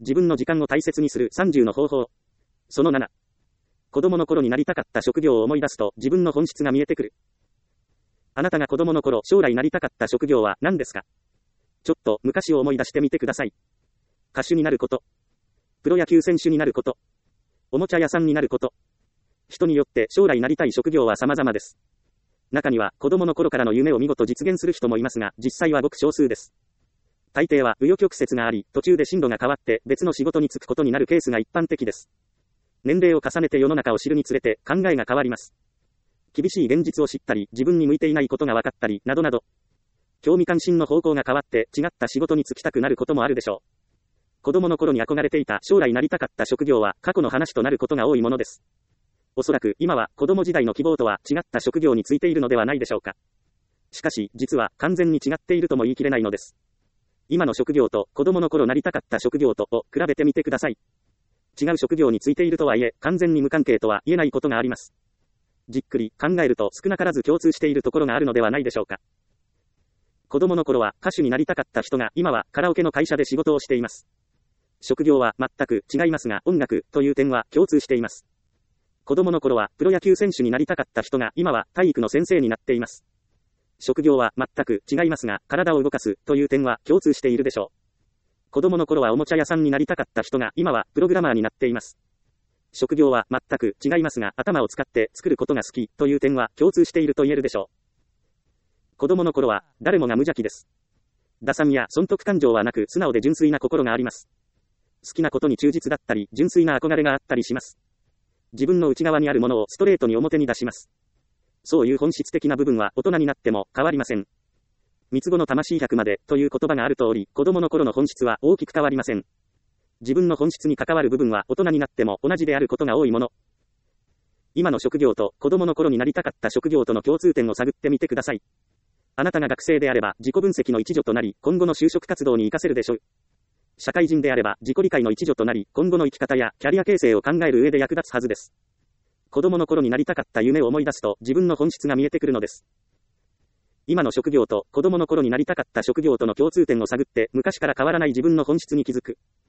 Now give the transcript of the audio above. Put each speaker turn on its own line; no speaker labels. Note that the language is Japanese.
自分の時間を大切にする30の方法。その7。子供の頃になりたかった職業を思い出すと自分の本質が見えてくる。あなたが子供の頃将来なりたかった職業は何ですか？ちょっと昔を思い出してみてください。歌手になること。プロ野球選手になること。おもちゃ屋さんになること。人によって将来なりたい職業は様々です。中には子供の頃からの夢を見事実現する人もいますが、実際はごく少数です。大抵は紆余曲折があり、途中で進路が変わって別の仕事に就くことになるケースが一般的です。年齢を重ねて世の中を知るにつれて考えが変わります。厳しい現実を知ったり、自分に向いていないことが分かったり、などなど、興味関心の方向が変わって違った仕事に就きたくなることもあるでしょう。子供の頃に憧れていた将来なりたかった職業は過去の話となることが多いものです。おそらく今は子供時代の希望とは違った職業に就いているのではないでしょうか。しかし実は完全に違っているとも言い切れないのです。今の職業と子供の頃なりたかった職業とを比べてみてください。違う職業に就いているとはいえ完全に無関係とは言えないことがあります。じっくり考えると少なからず共通しているところがあるのではないでしょうか。子供の頃は歌手になりたかった人が今はカラオケの会社で仕事をしています。職業は全く違いますが音楽という点は共通しています。子供の頃はプロ野球選手になりたかった人が今は体育の先生になっています。職業は全く違いますが体を動かすという点は共通しているでしょう。子供の頃はおもちゃ屋さんになりたかった人が今はプログラマーになっています。職業は全く違いますが頭を使って作ることが好きという点は共通していると言えるでしょう。子供の頃は誰もが無邪気です。打算や損得感情はなく素直で純粋な心があります。好きなことに忠実だったり純粋な憧れがあったりします。自分の内側にあるものをストレートに表に出します。そういう本質的な部分は大人になっても変わりません。三つ子の魂100までという言葉がある通り、子供の頃の本質は大きく変わりません。自分の本質に関わる部分は大人になっても同じであることが多いもの。今の職業と子供の頃になりたかった職業との共通点を探ってみてください。あなたが学生であれば自己分析の一助となり、今後の就職活動に活かせるでしょう。社会人であれば自己理解の一助となり、今後の生き方やキャリア形成を考える上で役立つはずです。子供の頃になりたかった夢を思い出すと自分の本質が見えてくるのです。今の職業と子供の頃になりたかった職業との共通点を探って昔から変わらない自分の本質に気づく。